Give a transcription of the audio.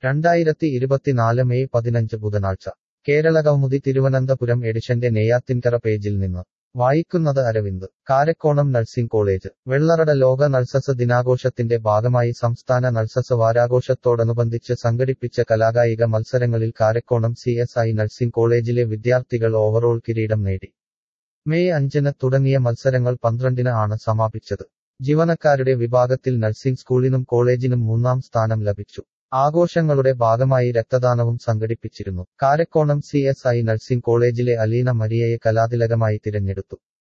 2024 May 15 ബുധനാഴ്ച കേരള കൗമുദി തിരുവനന്തപുരം എഡിഷന്റെ നെയ്യാറ്റിൻകര പേജിൽ നിന്ന് വായിക്കുന്നത് അരവിന്ദ്. കാരക്കോണം നഴ്സിംഗ് കോളേജ് വെള്ളറട ലോക നഴ്സസ് ദിനാഘോഷത്തിന്റെ ഭാഗമായി സംസ്ഥാന നഴ്സസ് വാരാഘോഷത്തോടനുബന്ധിച്ച് സംഘടിപ്പിച്ച കലാകായിക മത്സരങ്ങളിൽ കാരക്കോണം CSI നഴ്സിംഗ് കോളേജിലെ വിദ്യാർത്ഥികൾ ഓവറോൾ കിരീടം നേടി. മെയ് 5 തുടങ്ങിയ മത്സരങ്ങൾ 12 ആണ് സമാപിച്ചത്. ജീവനക്കാരുടെ വിഭാഗത്തിൽ നഴ്സിംഗ് സ്കൂളിനും കോളേജിനും 3ാം സ്ഥാനം ലഭിച്ചു. ആഘോഷങ്ങളുടെ ഭാഗമായി രക്തദാനവും സംഘടിപ്പിച്ചിരുന്നു. കാരക്കോണം CSI നഴ്സിംഗ് കോളേജിലെ അലീന മരിയയെ കലാതിലകമായി തിരഞ്ഞെടുത്തു.